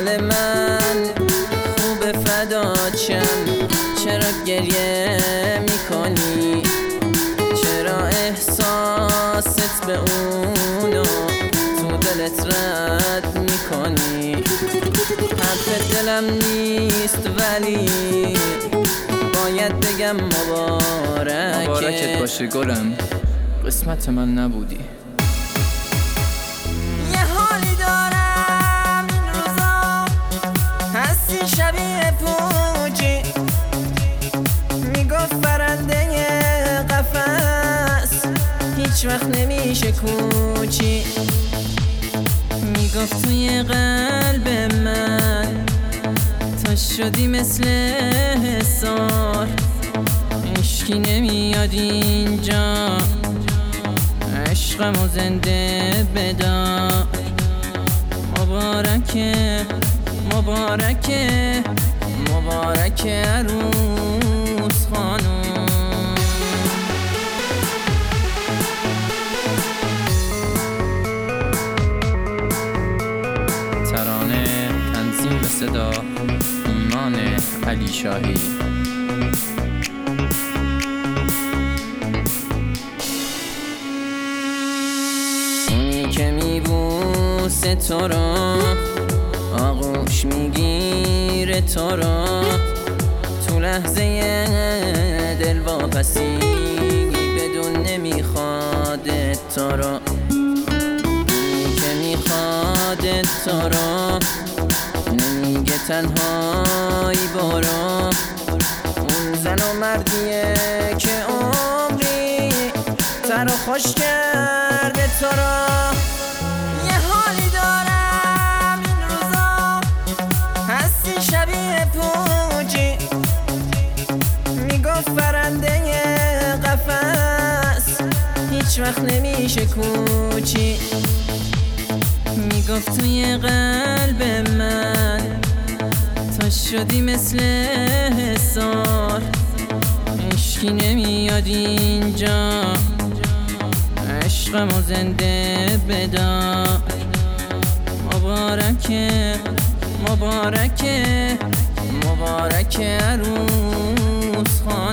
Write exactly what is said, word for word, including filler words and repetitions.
حال من خوب فدات شم. چرا گریه میکنی؟ چرا احساست به اونو تو دلت رد میکنی؟ حرف دلم نیست ولی باید بگم مبارکه. مبارکت باشه گلم، قسمت من نبودی. یه حالی دارم این روزا، هستی شبیه پوچی، میگفت فرنده قفس هیچ وقت نمیشه کوچی، میگفت توی قلب من تا شدی مثل حصار، عشقی نمیاد اینجا، عشقمو زنده بدار. مبارکه مبارکه مبارکه عروس خانوم. ترانه تنظیم و صدا ایمان علی شاهی. اونی که میبوسه تو رو، آغوش میگیره تو رو، تو لحظه دل واپسی بدون نمیخواد تو رو. اونی که میخواد تو رو نمیگه تنهایی برو. اون زن و مردیه که عمری تر و خوش کرده تو رو. یه حالی دارم این روزا، هستی شبیه پوچی، میگفت فرنده قفس هیچ وقت نمیشه کوچی، میگفت توی قلب من تا شدی مثل حصار، عشقی نمیاد اینجا، عشقمو زنده بدار. مبارکه مبارکه مبارکه عروس خانوم.